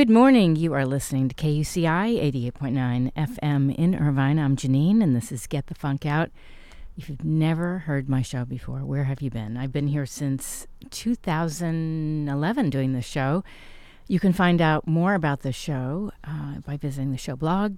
morning. You are listening to KUCI 88.9 FM in Irvine. I'm Janine, and this is Get the Funk Out. If you've never heard my show before, where have you been? I've been here since 2011 doing this show. You can find out more about the show by visiting the show blog,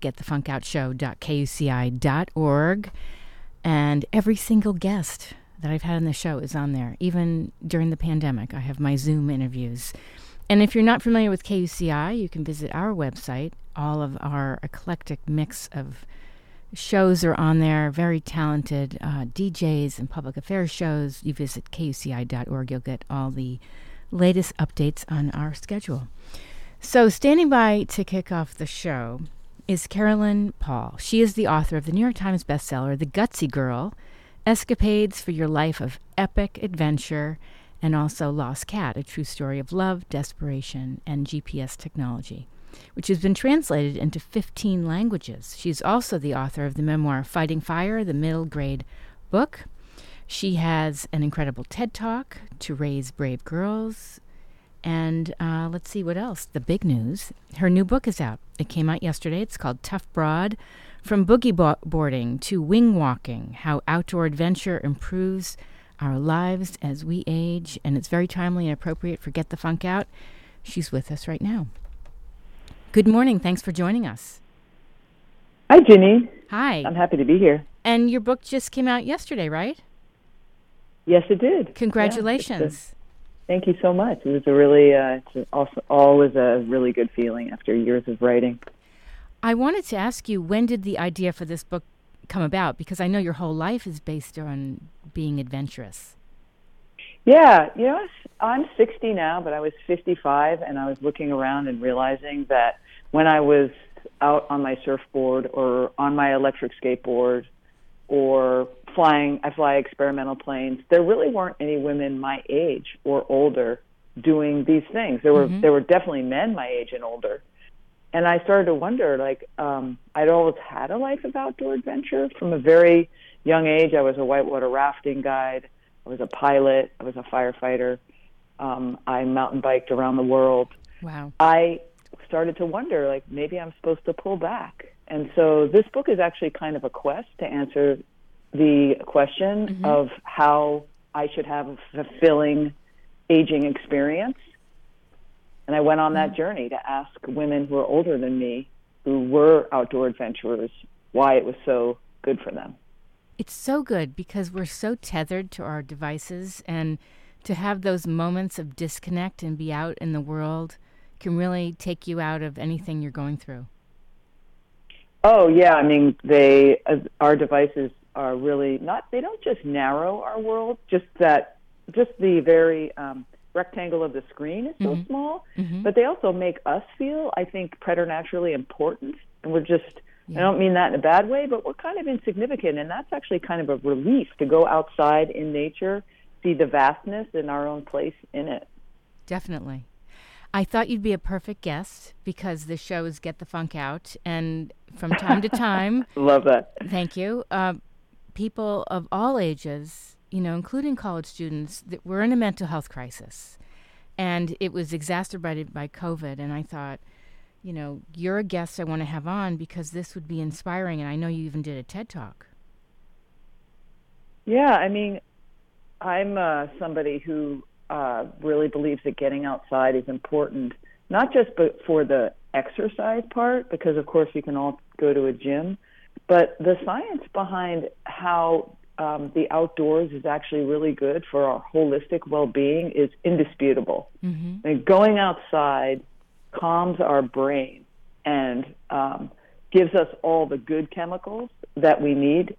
getthefunkoutshow.kuci.org. And every single guest that I've had on the show is on there. Even during the pandemic, I have my Zoom interviews. And if you're not familiar with KUCI, you can visit our website. All of our eclectic mix of shows are on there. Very talented DJs and public affairs shows. You visit KUCI.org. You'll get all the latest updates on our schedule. So standing by to kick off the show is Carolyn Paul. She is the author of the New York Times bestseller, The Gutsy Girl, Escapades for Your Life of Epic Adventure, and also Lost Cat, a true story of love, desperation, and GPS technology, which has been translated into 15 languages. She's also the author of the memoir Fighting Fire, the middle grade book. She has an incredible TED Talk, To Raise Brave Girls, and let's see what else. The big news, her new book is out. It came out yesterday. It's called Tough Broad, From Boogie Boarding to Wing Walking, How Outdoor Adventure Improves Our Lives as We Age, and it's very timely and appropriate for Get the Funk Out. She's with us right now. Good morning. Thanks for joining us. Hi, Ginny. Hi. I'm happy to be here. And your book just came out yesterday, right? Yes, it did. Congratulations. Thank you so much. It was a really, it's also always a really good feeling after years of writing. I wanted to ask you, when did the idea for this book come about? Because I know your whole life is based on being adventurous. Yeah, I'm 60 now, but I was 55, and I was looking around and realizing that when I was out on my surfboard or on my electric skateboard or I fly experimental planes, there really weren't any women my age or older doing these things. There were definitely men my age and older. And I started to wonder, I'd always had a life of outdoor adventure. From a very young age, I was a whitewater rafting guide. I was a pilot. I was a firefighter. I mountain biked around the world. Wow. I started to wonder, maybe I'm supposed to pull back. And so this book is actually kind of a quest to answer the question of how I should have a fulfilling aging experience. And I went on that journey to ask women who are older than me, who were outdoor adventurers, why it was so good for them. It's so good because we're so tethered to our devices, and to have those moments of disconnect and be out in the world can really take you out of anything you're going through. Oh, yeah. I mean, our devices are really they don't just narrow our world, just the very rectangle of the screen is so small, but they also make us feel, I think, preternaturally important. And we're just, I don't mean that in a bad way, but we're kind of insignificant. And that's actually kind of a relief to go outside in nature, see the vastness and our own place in it. Definitely. I thought you'd be a perfect guest because the show is Get the Funk Out. And from time to time... Love that. Thank you. People of all ages, including college students, that were in a mental health crisis. And it was exacerbated by COVID. And I thought, you're a guest I want to have on because this would be inspiring. And I know you even did a TED Talk. Yeah, I mean, I'm somebody who really believes that getting outside is important, not just for the exercise part, because, of course, we can all go to a gym, but the science behind how the outdoors is actually really good for our holistic well-being is indisputable. I mean, going outside calms our brain and gives us all the good chemicals that we need.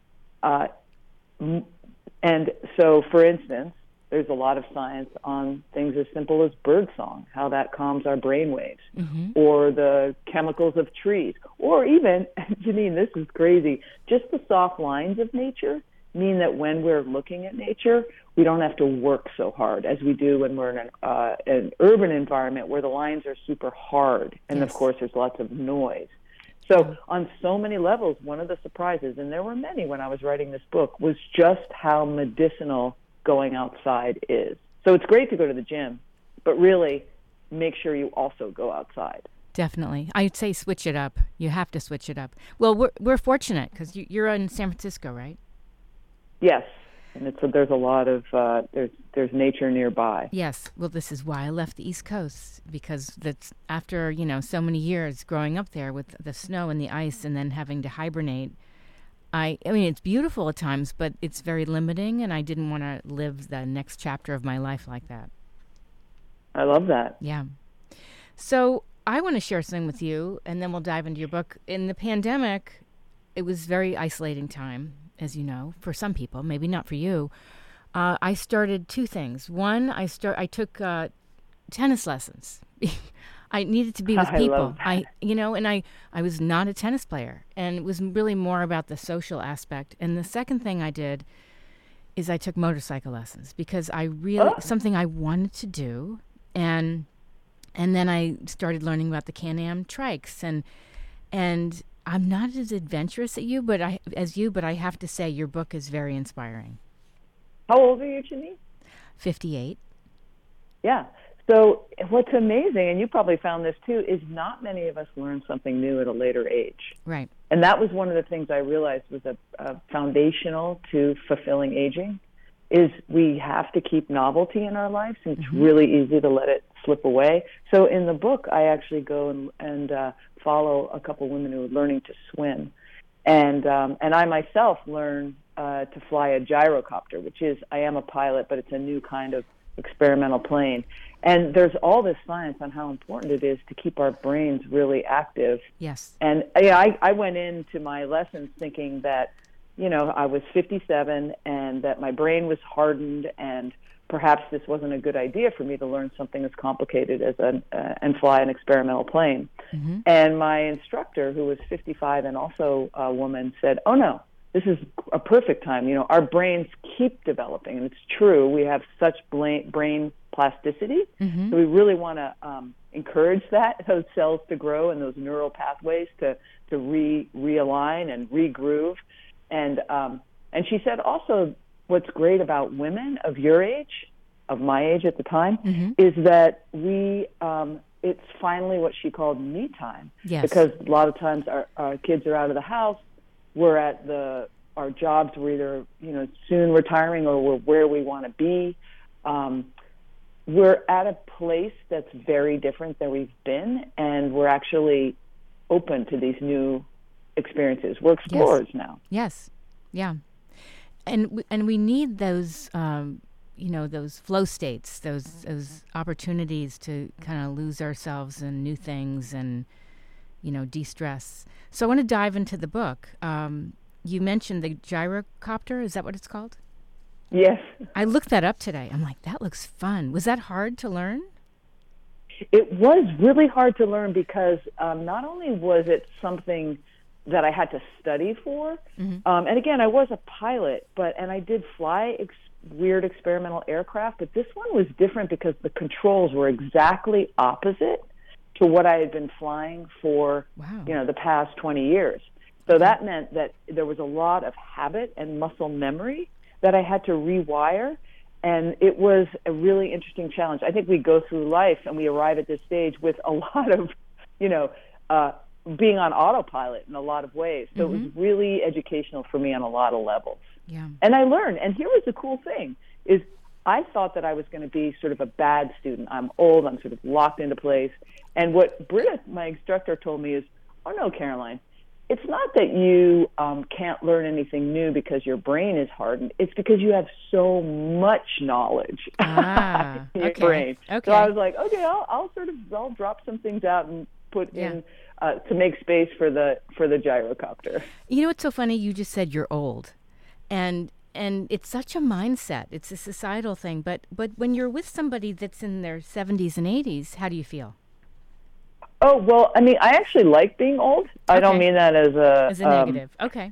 And so, for instance, there's a lot of science on things as simple as birdsong, how that calms our brainwaves, or the chemicals of trees, or even, Janine, this is crazy, just the soft lines of nature mean that when we're looking at nature, we don't have to work so hard as we do when we're in an urban environment where the lines are super hard, and of course there's lots of noise. So on so many levels, one of the surprises, and there were many when I was writing this book, was just how medicinal going outside is. So it's great to go to the gym, but really make sure you also go outside. Definitely. I'd say switch it up. You have to switch it up. Well, we're fortunate because you're in San Francisco, right? Yes, and there's a lot of there's nature nearby. Yes. Well, this is why I left the East Coast, because that's after, so many years growing up there with the snow and the ice and then having to hibernate. I mean, it's beautiful at times, but it's very limiting, and I didn't want to live the next chapter of my life like that. I love that. Yeah. So I want to share something with you, and then we'll dive into your book. In the pandemic, it was very isolating time, as you know, for some people, maybe not for you. I started two things. One, I took tennis lessons. I needed to be with people. I was not a tennis player, and it was really more about the social aspect. And the second thing I did is I took motorcycle lessons because something I wanted to do, and then I started learning about the Can-Am trikes, and I'm not as adventurous as you, but I have to say your book is very inspiring. How old are you, Janine? 58. Yeah. So what's amazing, and you probably found this too, is not many of us learn something new at a later age. Right. And that was one of the things I realized was a foundational to fulfilling aging, is we have to keep novelty in our lives, and it's really easy to let it slip away. So in the book, I actually go and follow a couple women who are learning to swim. And I myself learn to fly a gyrocopter, which is, I am a pilot, but it's a new kind of experimental plane. And there's all this science on how important it is to keep our brains really active. Yes. And I went into my lessons thinking that, I was 57 and that my brain was hardened, and perhaps this wasn't a good idea for me to learn something as complicated as and fly an experimental plane. Mm-hmm. And my instructor, who was 55 and also a woman, said, "Oh no, this is a perfect time. Our brains keep developing, and it's true. We have such brain plasticity, so we really want to encourage those cells to grow and those neural pathways to realign and regroove." And she said also, what's great about women of your age, of my age at the time, is that it's finally what she called me time. Yes. Because a lot of times our kids are out of the house, we're at our jobs, we're either, soon retiring or we're where we want to be. We're at a place that's very different than we've been, and we're actually open to these new experiences. We're explorers now. Yes. Yeah. And we need those, those flow states, those opportunities to kind of lose ourselves in new things and, de-stress. So I want to dive into the book. You mentioned the gyrocopter. Is that what it's called? Yes. I looked that up today. I'm like, that looks fun. Was that hard to learn? It was really hard to learn because not only was it something that I had to study for, and again, I was a pilot, and I did fly weird experimental aircraft, but this one was different because the controls were exactly opposite to what I had been flying for, the past 20 years. So that meant that there was a lot of habit and muscle memory that I had to rewire, and it was a really interesting challenge. I think we go through life and we arrive at this stage with a lot of, being on autopilot in a lot of ways. So it was really educational for me on a lot of levels. Yeah. And I learned, and here was the cool thing, is I thought that I was going to be sort of a bad student. I'm old, I'm sort of locked into place. And what Britta, my instructor, told me is, "Oh no, Caroline, it's not that you can't learn anything new because your brain is hardened. It's because you have so much knowledge in your brain." Okay. So I was like, okay, I'll drop some things out and put in to make space for the gyrocopter. You know what's so funny? You just said you're old, and it's such a mindset. It's a societal thing. But when you're with somebody that's in their 70s and 80s, how do you feel? Oh, well, I mean, I actually like being old. I don't mean that as a negative. Okay.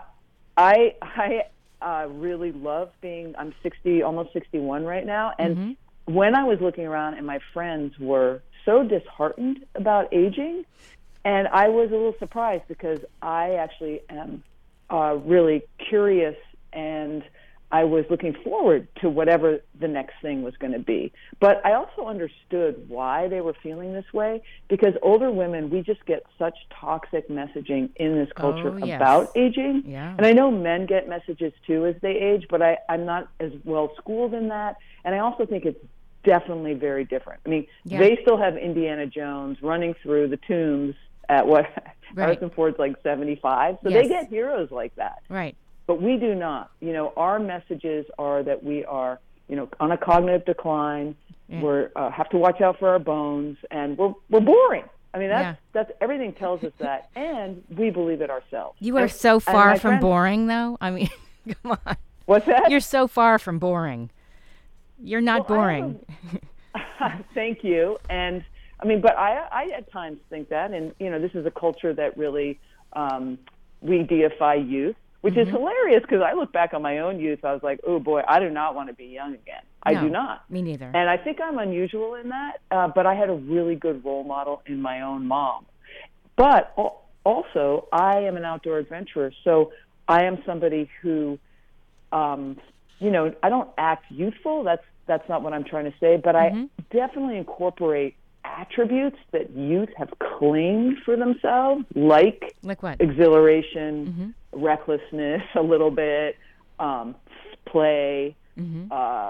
I really love being. I'm 60, almost 61 right now, and when I was looking around, and my friends were so disheartened about aging, and I was a little surprised because I actually am really curious, and I was looking forward to whatever the next thing was going to be. But I also understood why they were feeling this way, because older women, we just get such toxic messaging in this culture about aging. Yeah. And I know men get messages too as they age, but I'm not as well schooled in that. And I also think it's definitely very different. I mean, they still have Indiana Jones running through the tombs at what Harrison Ford's like 75. So they get heroes like that. Right. But we do not. Our messages are that we are, on a cognitive decline. Yeah. We're have to watch out for our bones, and we're boring. I mean, that's everything tells us that, and we believe it ourselves. You are so far from boring, though. I mean, come on. What's that? You're so far from boring. You're not boring. Thank you. And I mean, but I at times think that, and this is a culture that really we deify youth. Which is hilarious, because I look back on my own youth, I was like, oh boy, I do not want to be young again. I do not. Me neither. And I think I'm unusual in that, but I had a really good role model in my own mom. But also, I am an outdoor adventurer, so I am somebody who, I don't act youthful. That's not what I'm trying to say, but I definitely incorporate attributes that youth have claimed for themselves, like what? Exhilaration, recklessness, a little bit, play, and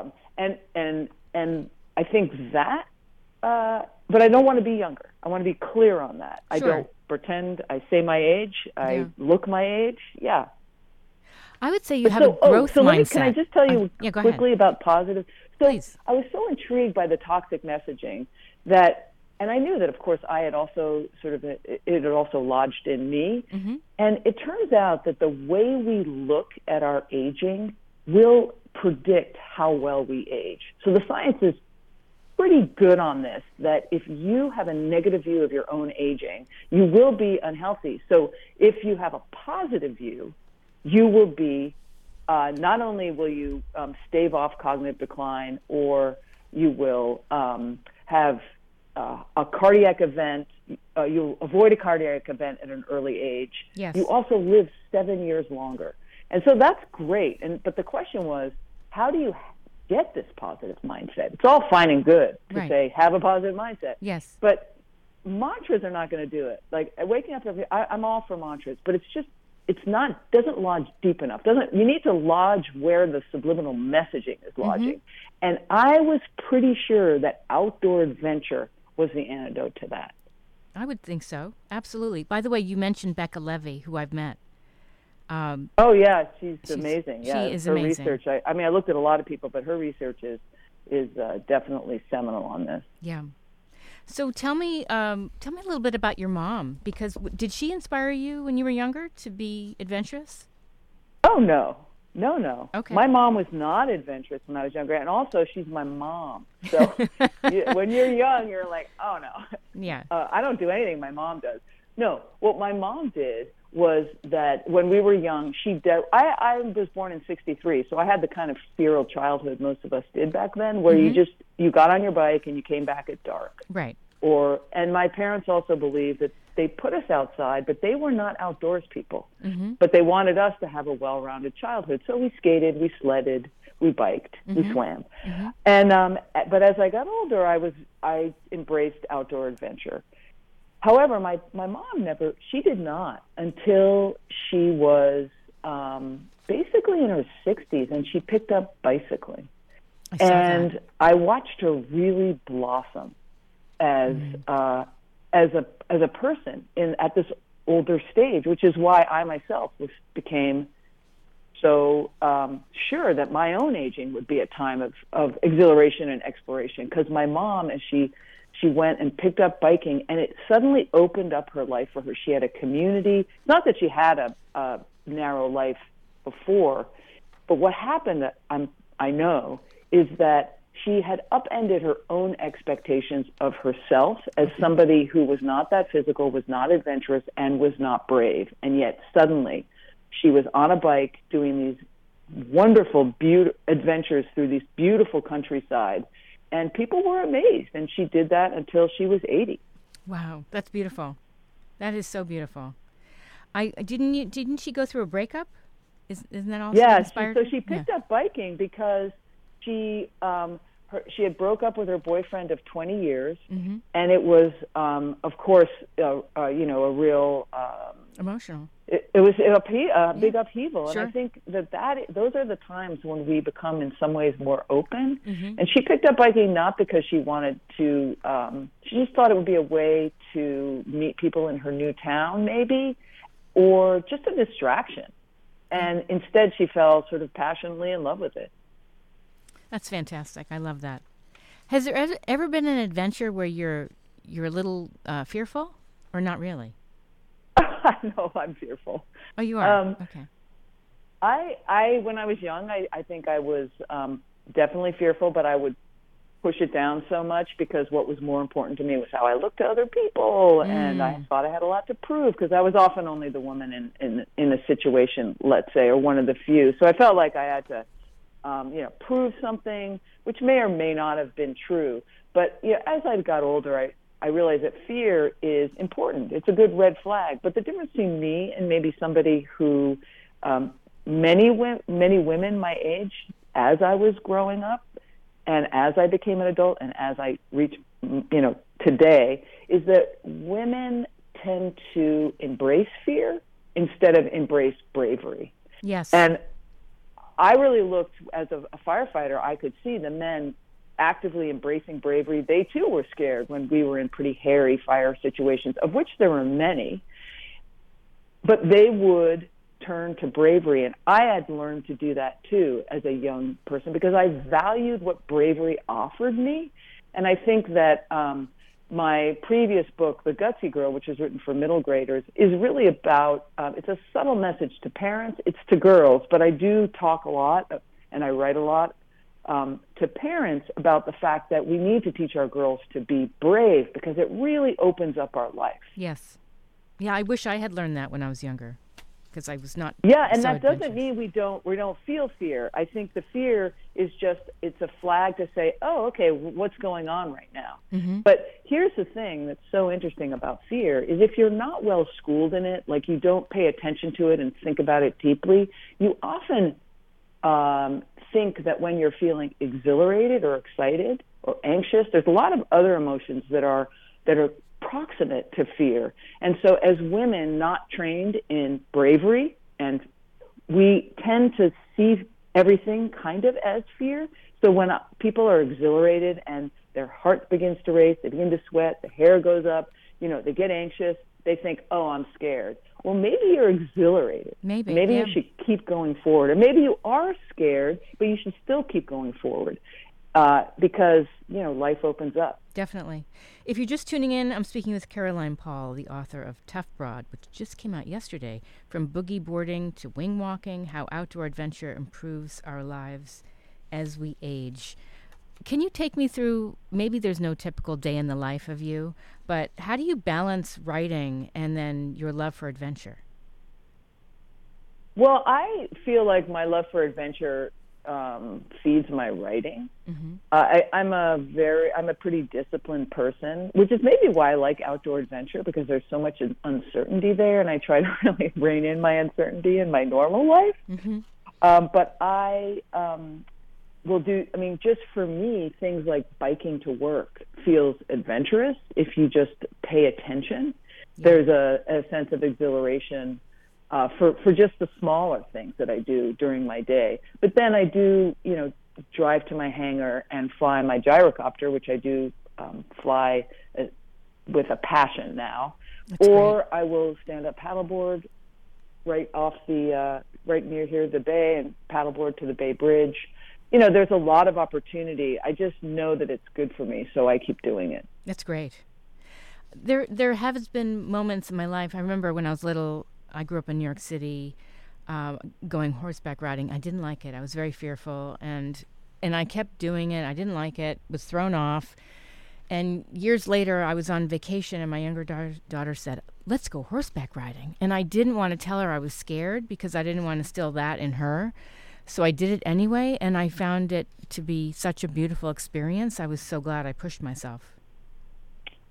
I think that. But I don't want to be younger. I want to be clear on that. Sure. I don't pretend. I say my age. I look my age. Yeah. I would say you have a growth mindset. Can I just tell you quickly about positive? So please. I was so intrigued by the toxic messaging that, and I knew that, of course, I had also it had also lodged in me. And it turns out that the way we look at our aging will predict how well we age. So the science is pretty good on this, that if you have a negative view of your own aging, you will be unhealthy. So if you have a positive view, you will be, not only will you stave off cognitive decline, or you will have a cardiac event, you'll avoid a cardiac event at an early age. Yes. You also live 7 years longer. And so that's great. But the question was, how do you get this positive mindset? It's all fine and good to say, have a positive mindset. Yes. But mantras are not going to do it. Like waking up, I'm all for mantras, but doesn't lodge deep enough. You need to lodge where the subliminal messaging is lodging. And I was pretty sure that outdoor adventure was the antidote to that. I would think so. Absolutely. By the way, you mentioned Becca Levy, who I've met. She's amazing. Yeah, she is her amazing. Research. I mean, I looked at a lot of people, but her research is definitely seminal on this. Yeah. So tell me a little bit about your mom, because did she inspire you when you were younger to be adventurous? Oh, no. Okay. My mom was not adventurous when I was younger, and also she's my mom. So when you're young, you're like, oh, no. Yeah. I don't do anything my mom does. No, what my mom did was that when we were young, I was born in 1963, so I had the kind of feral childhood most of us did back then, where you got on your bike and you came back at dark. Right. And my parents also believed that they put us outside, but they were not outdoors people. But they wanted us to have a well-rounded childhood. So we skated, we sledded, we biked, we swam. And but as I got older, I embraced outdoor adventure. However, my mom she did not until she was basically in her 60s, and she picked up bicycling. I watched her really blossom as a person at this older stage, which is why I myself became so sure that my own aging would be a time of exhilaration and exploration, because my mom, as she went and picked up biking, and it suddenly opened up her life for her. She had a community. Not that she had a narrow life before, but what happened, I know, is that she had upended her own expectations of herself as somebody who was not that physical, was not adventurous, and was not brave. And yet suddenly she was on a bike doing these wonderful adventures through these beautiful countryside. And people were amazed, and she did that until she was 80. Wow, that's beautiful. That is so beautiful. Didn't she go through a breakup? Isn't that also Yeah, inspired? so she picked up biking because she she had broke up with her boyfriend of 20 years, Mm-hmm. and it was, of course, a real Emotional. It was a big upheaval, Sure. and I think those are the times when we become, in some ways, more open. Mm-hmm. And she picked up biking not because she wanted to; she just thought it would be a way to meet people in her new town, maybe, or just a distraction. And instead, she fell sort of passionately in love with it. That's fantastic. I love that. Has there ever been an adventure where you're a little fearful, or not really? I know I'm fearful. Oh, you are? Okay. I when I was young, I think I was definitely fearful, but I would push it down so much because what was more important to me was how I looked to other people, and I thought I had a lot to prove because I was often only the woman in a situation, let's say, or one of the few. So I felt like I had to, prove something, which may or may not have been true. But as I got older, I realized that fear is important. It's a good red flag. But the difference between me and maybe somebody who, many women my age, as I was growing up, and as I became an adult, and as I reach, today, is that women tend to embrace fear instead of embrace bravery. Yes. And I really looked, as a firefighter, I could see the men actively embracing bravery. They too were scared when we were in pretty hairy fire situations, of which there were many, but they would turn to bravery. And I had learned to do that too as a young person because I valued what bravery offered me. And I think that my previous book, The Gutsy Girl, which is written for middle graders, is really about, it's a subtle message to parents. It's to girls, but I do talk a lot and I write a lot to parents about the fact that we need to teach our girls to be brave because it really opens up our life. Yes. Yeah, I wish I had learned that when I was younger because I was not. Yeah, and so that doesn't adventurous. mean we don't feel fear. I think the fear is just, it's a flag to say, oh, okay, what's going on right now? Mm-hmm. But here's the thing that's so interesting about fear is if you're not well schooled in it, like you don't pay attention to it and think about it deeply, you often think that when you're feeling exhilarated or excited or anxious, there's a lot of other emotions that are proximate to fear. And so as women not trained in bravery, and we tend to see everything kind of as fear. So when people are exhilarated and their heart begins to race, they begin to sweat, the hair goes up, they get anxious, they think, oh, I'm scared. Well, maybe you're exhilarated. Maybe yeah. You should keep going forward. Or maybe you are scared, but you should still keep going forward because, life opens up. Definitely. If you're just tuning in, I'm speaking with Caroline Paul, the author of Tough Broad, which just came out yesterday. From boogie boarding to wing walking, how outdoor adventure improves our lives as we age. Can you take me through, maybe there's no typical day in the life of you, but how do you balance writing and then your love for adventure? Well, I feel like my love for adventure feeds my writing. Mm-hmm. I'm a pretty disciplined person, which is maybe why I like outdoor adventure because there's so much uncertainty there, and I try to really rein in my uncertainty in my normal life. Mm-hmm. But I will do. I mean, just for me, things like biking to work feels adventurous if you just pay attention. Yeah. There's a sense of exhilaration. For just the smaller things that I do during my day. But then I do, drive to my hangar and fly my gyrocopter, which I do fly with a passion now. That's or great. I will stand up paddleboard right near here, the bay, and paddleboard to the Bay Bridge. There's a lot of opportunity. I just know that it's good for me, so I keep doing it. That's great. There have been moments in my life. I remember when I was little, I grew up in New York City, going horseback riding. I didn't like it. I was very fearful, and I kept doing it. I didn't like it, was thrown off. And years later, I was on vacation, and my younger daughter said, let's go horseback riding. And I didn't want to tell her I was scared because I didn't want to instill that in her. So I did it anyway, and I found it to be such a beautiful experience. I was so glad I pushed myself.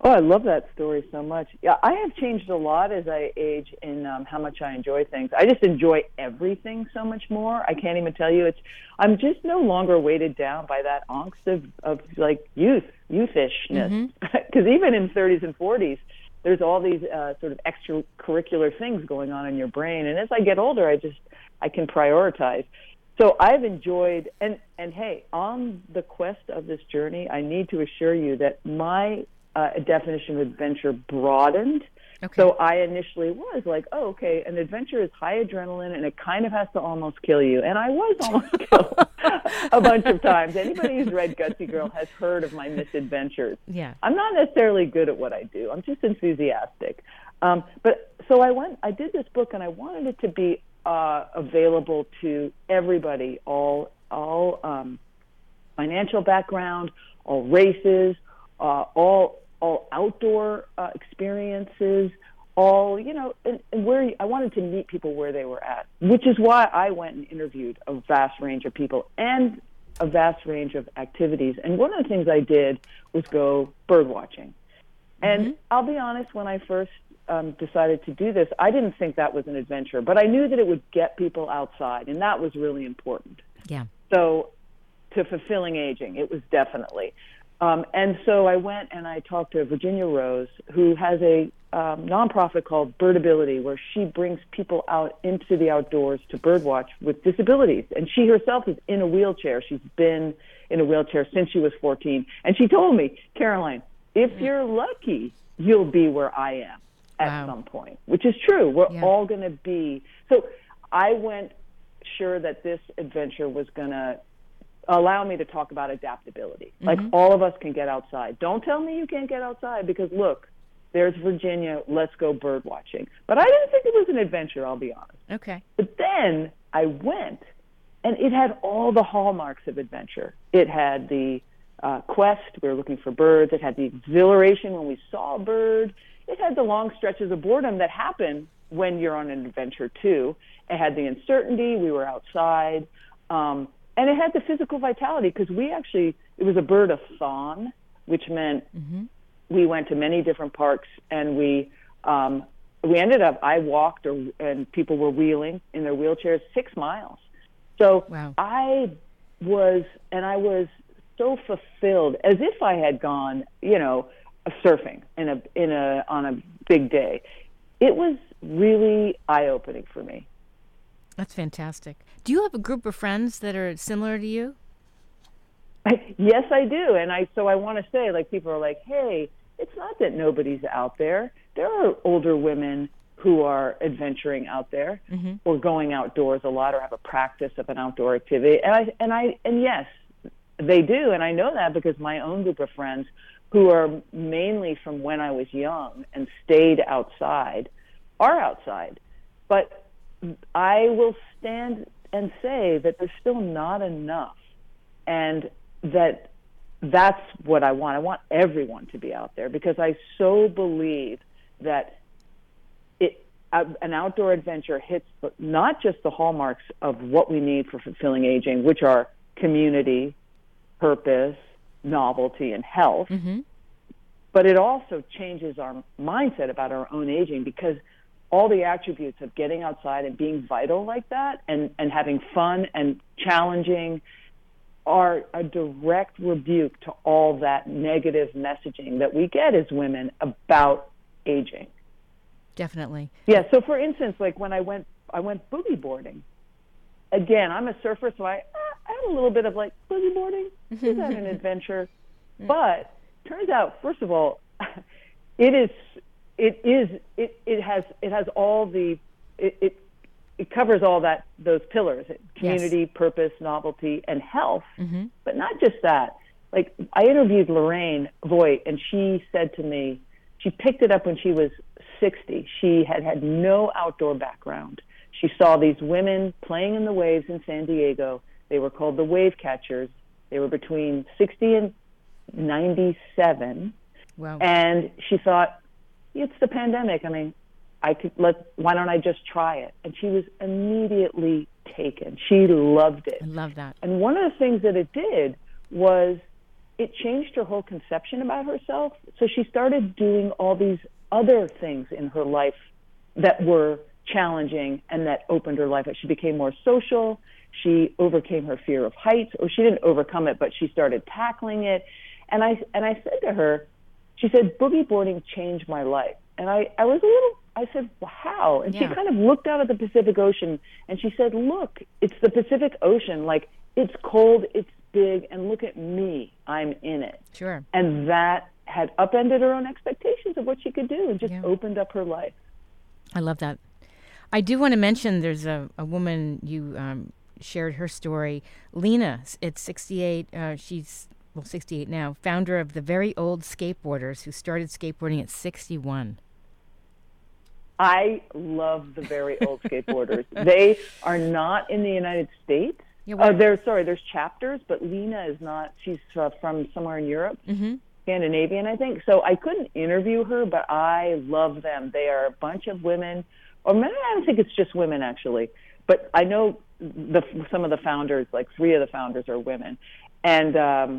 Oh, I love that story so much. Yeah, I have changed a lot as I age in how much I enjoy things. I just enjoy everything so much more. I can't even tell you. I'm just no longer weighted down by that angst of like youthishness. Because even in 30s and 40s, there's all these sort of extracurricular things going on in your brain. And as I get older, I can prioritize. So I've enjoyed, and hey, on the quest of this journey, I need to assure you that my definition of adventure broadened. Okay. So I initially was like, oh, okay, an adventure is high adrenaline and it kind of has to almost kill you. And I was almost killed a bunch of times. Anybody who's read Gutsy Girl has heard of my misadventures. Yeah. I'm not necessarily good at what I do. I'm just enthusiastic. But so I did this book and I wanted it to be available to everybody, all financial background, all races, all outdoor experiences, and where I wanted to meet people where they were at, which is why I went and interviewed a vast range of people and a vast range of activities. And one of the things I did was go bird watching. And I'll be honest, when I first decided to do this, I didn't think that was an adventure, but I knew that it would get people outside, and that was really important. Yeah. So to fulfilling aging, it was definitely. And so I went and I talked to Virginia Rose, who has a nonprofit called Birdability, where she brings people out into the outdoors to birdwatch with disabilities. And she herself is in a wheelchair. She's been in a wheelchair since she was 14. And she told me, Caroline, if you're lucky, you'll be where I am at some point, which is true. We're all going to be. So I went sure that this adventure was going to allow me to talk about adaptability. Like, all of us can get outside. Don't tell me you can't get outside, because look, there's Virginia, let's go bird watching. But I didn't think it was an adventure, I'll be honest. Okay. But then I went, and it had all the hallmarks of adventure. It had the quest, we were looking for birds. It had the exhilaration when we saw a bird. It had the long stretches of boredom that happen when you're on an adventure too. It had the uncertainty, we were outside. And it had the physical vitality, because it was a bird-a-thon, which meant we went to many different parks, and we ended up, I walked, and people were wheeling in their wheelchairs 6 miles. So I was so fulfilled, as if I had gone, surfing on a big day. It was really eye-opening for me. That's fantastic. Do you have a group of friends that are similar to you? Yes, I do. And so I want to say, like, people are like, hey, it's not that nobody's out there. There are older women who are adventuring out there or going outdoors a lot, or have a practice of an outdoor activity. And yes, they do. And I know that because my own group of friends, who are mainly from when I was young and stayed outside, are outside. But I will stand and say that there's still not enough, and that's what I want. I want everyone to be out there, because I so believe that an outdoor adventure hits not just the hallmarks of what we need for fulfilling aging, which are community, purpose, novelty, and health, but it also changes our mindset about our own aging, because all the attributes of getting outside and being vital like that, and having fun and challenging, are a direct rebuke to all that negative messaging that we get as women about aging. Definitely. Yeah. So, for instance, like when I went boogie boarding. Again, I'm a surfer, so I had a little bit of like, boogie boarding. Is that an adventure? But turns out, first of all, it covers all those pillars: community, purpose, novelty, and health. But not just that. Like, I interviewed Lorraine Voigt, and she said to me, she picked it up when she was 60. She had no outdoor background. She saw these women playing in the waves in San Diego. They were called the Wave Catchers. They were between 60 and 97. Wow. And she thought, it's the pandemic. I mean, why don't I just try it? And she was immediately taken. She loved it. I love that. And one of the things that it did was it changed her whole conception about herself. So she started doing all these other things in her life that were challenging and that opened her life. She became more social. She overcame her fear of heights, or she didn't overcome it, but she started tackling it. And I said to her, she said, boogie boarding changed my life. And I said, well, how? And she kind of looked out at the Pacific Ocean and she said, look, it's the Pacific Ocean. Like, it's cold, it's big, and look at me, I'm in it. Sure. And that had upended her own expectations of what she could do and just opened up her life. I love that. I do want to mention there's a woman, you shared her story, Lena, at 68, she's 68 now, founder of the Very Old Skateboarders, who started skateboarding at 61. I love the Very Old Skateboarders. They are not in the United States. Yeah, there's chapters, but Lena is not. She's from somewhere in Europe, Scandinavian, I think. So I couldn't interview her, but I love them. They are a bunch of women, or maybe I don't think it's just women actually, but I know some of the founders, like 3 of the founders are women, and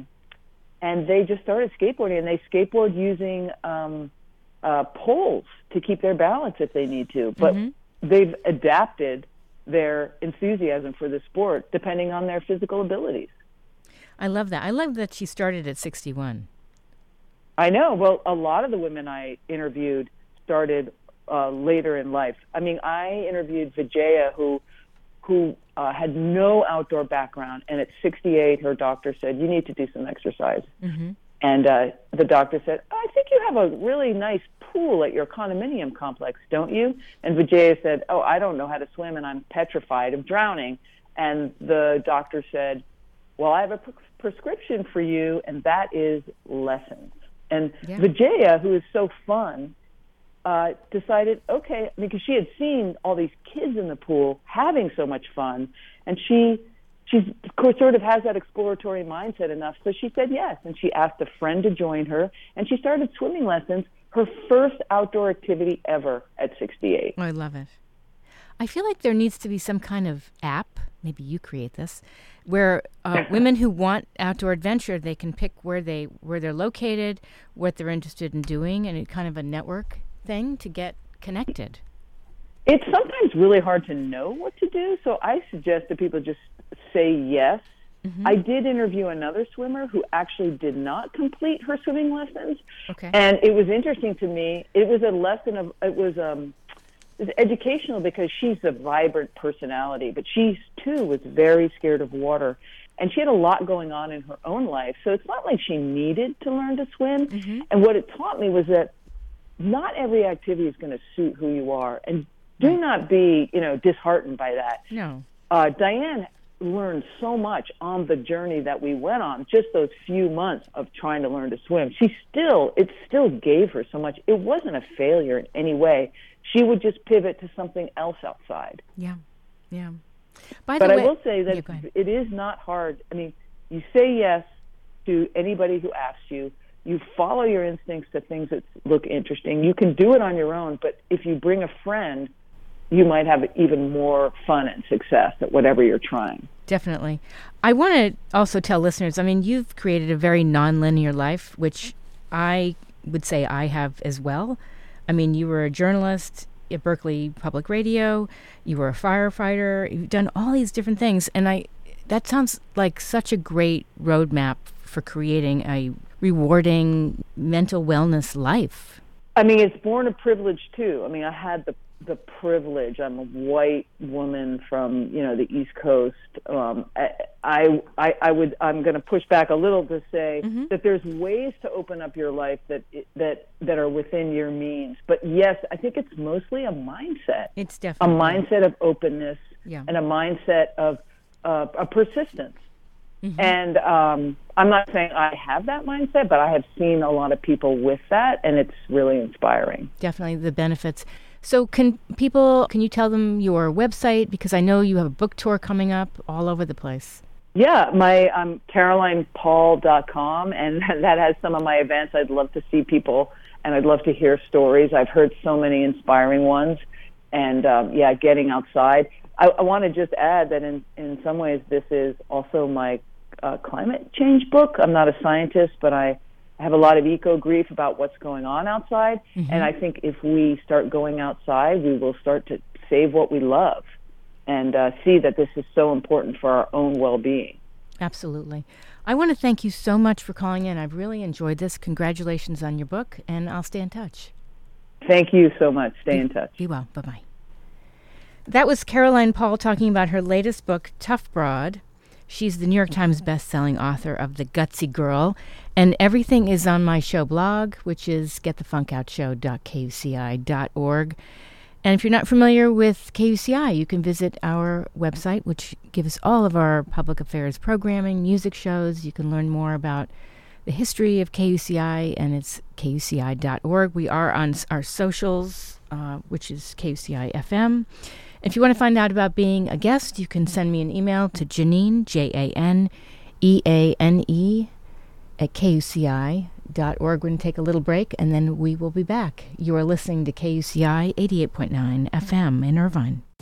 they just started skateboarding, and they skateboard using poles to keep their balance if they need to, but they've adapted their enthusiasm for the sport depending on their physical abilities. I love that. I love that she started at 61. I know. Well, a lot of the women I interviewed started later in life. I mean, I interviewed Vijaya, who had no outdoor background, and at 68, her doctor said, you need to do some exercise. And the doctor said, I think you have a really nice pool at your condominium complex, don't you? And Vijaya said, oh, I don't know how to swim, and I'm petrified of drowning. And the doctor said, well, I have a prescription for you, and that is lessons. And Vijaya, who is so fun, decided, okay, because she had seen all these kids in the pool having so much fun, and she's sort of has that exploratory mindset enough. So she said yes, and she asked a friend to join her, and she started swimming lessons, her first outdoor activity ever at 68. Oh, I love it. I feel like there needs to be some kind of app, maybe you create this, where women who want outdoor adventure, they can pick where they're located, what they're interested in doing, and it's kind of a network thing to get connected. It's sometimes really hard to know what to do, so I suggest that people just say yes. I did interview another swimmer who actually did not complete her swimming lessons. Okay. And it was interesting to me. It was a lesson of, it was educational because she's a vibrant personality, but she too was very scared of water. And she had a lot going on in her own life. So it's not like she needed to learn to swim. And what it taught me was that not every activity is going to suit who you are. And do not be, disheartened by that. No. Diane learned so much on the journey that we went on, just those few months of trying to learn to swim. It still gave her so much. It wasn't a failure in any way. She would just pivot to something else outside. Yeah. But I will say that it is not hard. I mean, you say yes to anybody who asks you. You follow your instincts to things that look interesting. You can do it on your own, but if you bring a friend, you might have even more fun and success at whatever you're trying. Definitely. I want to also tell listeners, I mean, you've created a very nonlinear life, which I would say I have as well. I mean, you were a journalist at Berkeley Public Radio, you were a firefighter, you've done all these different things, and that sounds like such a great roadmap for creating a rewarding mental wellness life. I mean, it's born of privilege too. I mean, I had the privilege. I'm a white woman from the East Coast. I'm going to push back a little to say that there's ways to open up your life that are within your means. But yes, I think it's mostly a mindset. It's definitely a mindset of openness and a mindset of persistence. And I'm not saying I have that mindset, but I have seen a lot of people with that, and it's really inspiring. Definitely the benefits. So can you tell them your website? Because I know you have a book tour coming up all over the place. Yeah, I'm CarolinePaul.com, and that has some of my events. I'd love to see people, and I'd love to hear stories. I've heard so many inspiring ones, and getting outside. I want to just add that in some ways this is also my climate change book. I'm not a scientist, but I have a lot of eco-grief about what's going on outside. Mm-hmm. And I think if we start going outside, we will start to save what we love and see that this is so important for our own well-being. Absolutely. I want to thank you so much for calling in. I've really enjoyed this. Congratulations on your book, and I'll stay in touch. Thank you so much. Stay in touch. Be well. Bye-bye. That was Caroline Paul talking about her latest book, Tough Broad. She's the New York Times best-selling author of The Gutsy Girl, and everything is on my show blog, which is getthefunkoutshow.kuci.org. And if you're not familiar with KUCI, you can visit our website, which gives all of our public affairs programming, music shows. You can learn more about the history of KUCI, and it's kuci.org. We are on our socials, which is KUCI FM. If you want to find out about being a guest, you can send me an email to Janine, Janeane, at kuci.org. We're going to take a little break, and then we will be back. You are listening to KUCI 88.9 FM in Irvine.